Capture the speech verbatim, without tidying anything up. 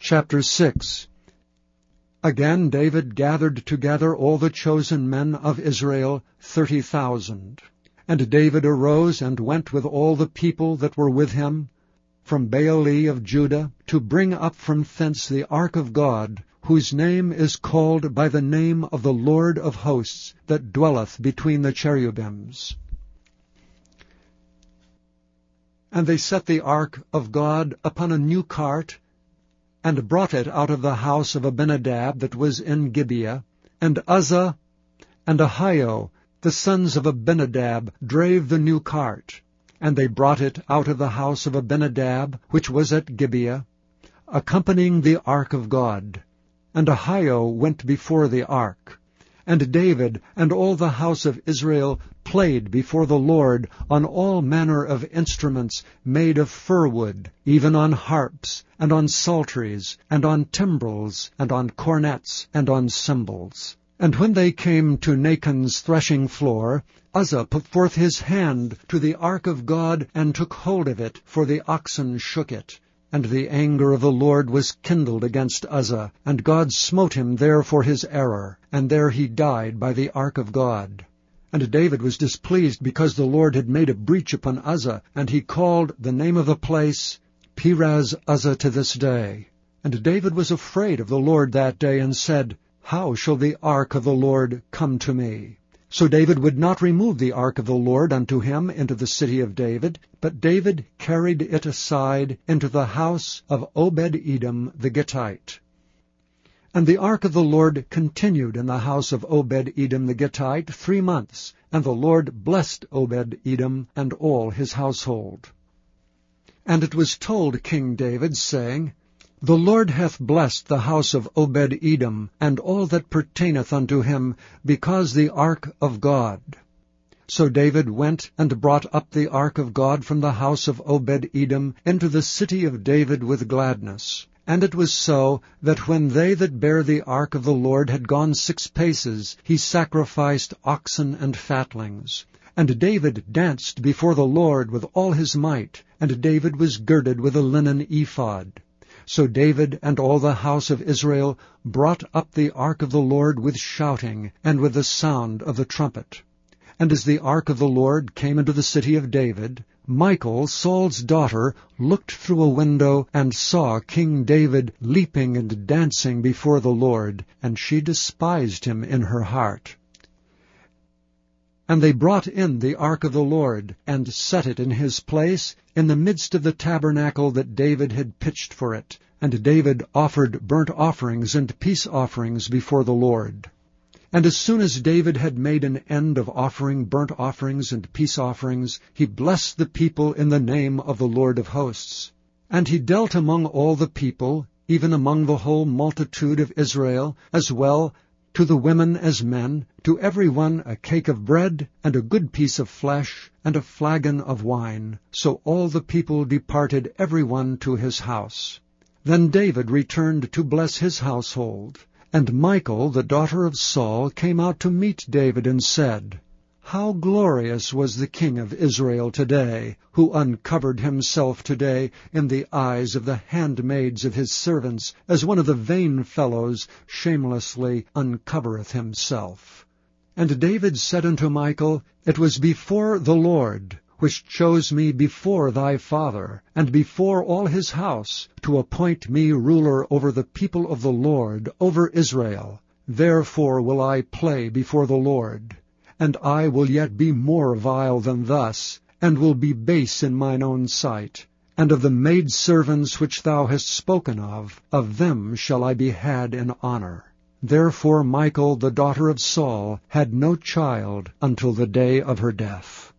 Chapter six. Again David gathered together all the chosen men of Israel, thirty thousand. And David arose and went with all the people that were with him from Baale of Judah, to bring up from thence the ark of God, whose name is called by the name of the Lord of hosts, that dwelleth between the cherubims. And they set the ark of God upon a new cart, and brought it out of the house of Abinadab that was in Gibeah. And Uzzah and Ahio, the sons of Abinadab, drave the new cart. And they brought it out of the house of Abinadab, which was at Gibeah, accompanying the ark of God. And Ahio went before the ark. And David and all the house of Israel played before the Lord on all manner of instruments made of fir wood, even on harps, and on psalteries, and on timbrels, and on cornets, and on cymbals. And when they came to Nachon's threshing floor, Uzzah put forth his hand to the ark of God, and took hold of it, for the oxen shook it. And the anger of the Lord was kindled against Uzzah, and God smote him there for his error, and there he died by the ark of God. And David was displeased because the Lord had made a breach upon Uzzah, and he called the name of the place Perez Uzzah to this day. And David was afraid of the Lord that day, and said, How shall the ark of the Lord come to me? So David would not remove the ark of the Lord unto him into the city of David, but David carried it aside into the house of Obed-Edom the Gittite. And the ark of the Lord continued in the house of Obed-Edom the Gittite three months, and the Lord blessed Obed-Edom and all his household. And it was told King David, saying, The Lord hath blessed the house of Obed-Edom, and all that pertaineth unto him, because the ark of God. So David went and brought up the ark of God from the house of Obed-Edom into the city of David with gladness. And it was so, that when they that bare the ark of the Lord had gone six paces, he sacrificed oxen and fatlings. And David danced before the Lord with all his might, and David was girded with a linen ephod. So David and all the house of Israel brought up the ark of the Lord with shouting, and with the sound of the trumpet. And as the ark of the Lord came into the city of David, Michal, Saul's daughter, looked through a window, and saw King David leaping and dancing before the Lord, and she despised him in her heart. And they brought in the ark of the Lord, and set it in his place, in the midst of the tabernacle that David had pitched for it. And David offered burnt offerings and peace offerings before the Lord. And as soon as David had made an end of offering burnt offerings and peace offerings, he blessed the people in the name of the Lord of hosts. And he dealt among all the people, even among the whole multitude of Israel, as well to the women as men, to every one a cake of bread, and a good piece of flesh, and a flagon of wine. So all the people departed every one to his house. Then David returned to bless his household. And Michal, the daughter of Saul, came out to meet David, and said, How glorious was the king of Israel today, who uncovered himself today in the eyes of the handmaids of his servants, as one of the vain fellows shamelessly uncovereth himself. And David said unto Michal, It was before the Lord, which chose me before thy father, and before all his house, to appoint me ruler over the people of the Lord, over Israel. Therefore will I play before the Lord. And I will yet be more vile than thus, and will be base in mine own sight. And of the maidservants which thou hast spoken of, of them shall I be had in honor. Therefore Michal, the daughter of Saul, had no child until the day of her death.